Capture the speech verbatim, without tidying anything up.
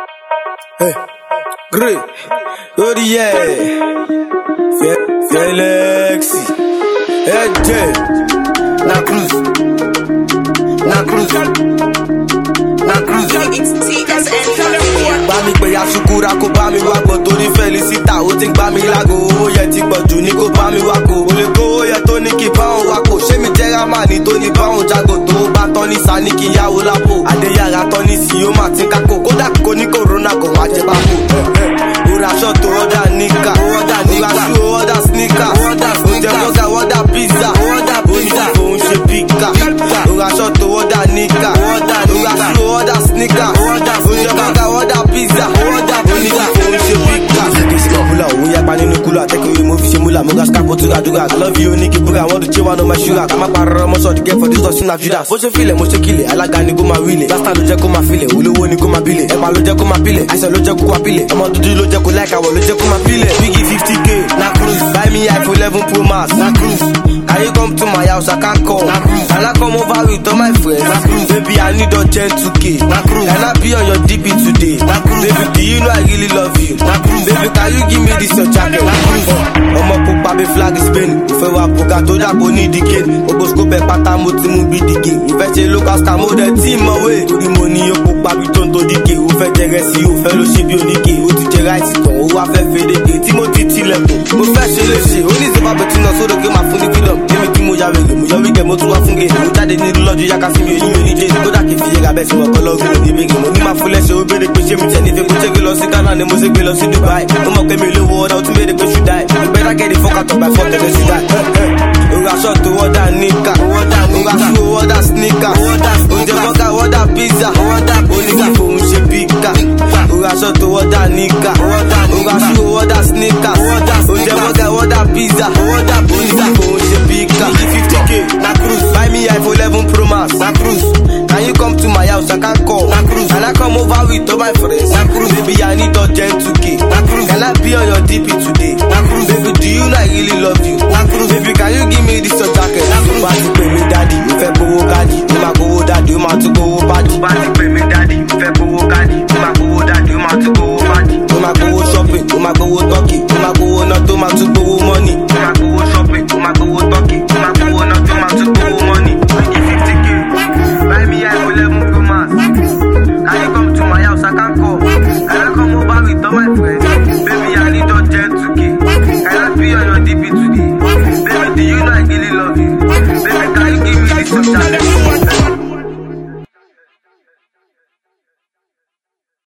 Hey, Grey, Orie, Felixi, Hey J, Na Cruz, Na Cruz, Na Cruz. Bá mi pè ya Sukura kó bá mi wákò torí Felicita ó ti ń gbá mi lágo. Owó yẹn ti pọ̀ jù ní kó bá mi wákò. Ó lè kó owó yẹn tó ní kí bá òun wákò. Ṣé mi jẹ́ rámánì tó ní bá òun jago tó bá tán ní sa ní kí yáwó lápò. Adéyàrá tán ní sí ó máa ti ń kákò. Kódà kó ní kòrónà kò wá jẹ bá kò. Ó ra aṣọ tó ọ̀dà níkà. Ó ra ṣú ó ọ̀dà sníkà. Oúnjẹ bọ́gà ọ̀dà pizza. Oúnjẹ òun ṣe píkà. Ó ra aṣọ tó ọ̀dà níkà. Ó ra ṣú ó ọ̀dà sníkà. Oúnjẹ bọ́gà ọ̀dà pizza. Oúnjẹ òun ṣe píkà. Mula, òun yapa nínú kúlọ̀ àtẹ́kùnrin mo fi ṣe múlà. Mo ga skápò tó gàdúgà. Love you ní kí búra. Wọ́n tún ṣé wà ní ọmọ ṣúra. Ká má parọ́ ọmọ sọ̀dí gẹ́ for this dust in Judas. Bó ṣe filẹ̀ mo ṣe kílẹ̀. Alága ni kó máa wílẹ̀. Gásítà ló jẹ́ kó máa filẹ̀. Olówó ni kó máa bílẹ̀. Ẹ̀pà ló jẹ́ kó máa pílẹ̀. Àìsàn ló jẹ́ kó wá pílẹ̀. Ọmọ dúdú ló jẹ́ kó láìka wọ̀ ló jẹ́ kó máa pílẹ̀. Biggie fifty k. Na Cruz. Buy me iPhone eleven Pro Max. Na Cruz. Can you come to my house? I can't call. Na Cruz. Can I come over with all my friends? Na Cruz. Baby, I need urgent two k. Na Cruz. Can I be on your D P today? Na Cruz. Baby, do you know I really love you? Na Cruz. Baby, can you give me this your jacket? Na Cruz. Ọmọ pupa bí flag Spain. Ìfẹ́ wa puka tó dàpọ̀ ní dike. Ogbó scope pátá mo ti mú bí dike. Ìfẹ́ ṣe local star mo dẹ̀ tí mọ̀ wé. Torí mo ní ó pupa bí tó ń tó dike. Ó fẹ́ jẹ rẹsì, ó fẹ́ ló ṣe bí oníke. Ó ti jẹ ráìsì tán, ó wá fẹ́ fèdèké. Tí mo ti tilẹ̀kùn, mo fẹ́ ṣe léṣe. Ó ní ìsèpá bẹ̀ tí náà sódò gé máa fún ní freedom. Kémi kí mo ya wèrè, mo yọ wígẹ̀ mo tún wá fún gé. Mo jáde ní lọ́jọ́ yá ká sí mi oyin oníjẹ́. Kódà kì í fi yẹra bẹ́ẹ̀ sí wọn kọ́ lọ́gùn lòdì bẹ́gẹ̀. Mo ní máa fún lẹ́sẹ̀ ó béèrè pé ṣé mi tẹ̀ nífẹ̀ẹ́ kó ṣẹ́gi lọ sí Ghana ni mo ṣe gbé lọ sí Dubai. Ó mọ̀ pé mi lówó ọ̀dà ó tún béèrè pé ṣùdá ẹ̀. Ìgbẹ́ dákẹ́rì fọ́kàtọ̀ by four tẹ̀lé ṣùdá ẹ̀. Ó ra aṣọ tó ọ̀dà níkà. Ó ra ṣú ọ̀dà sníkà. Oúnjẹ bọ́gà ọ̀dà pizza. Oníkà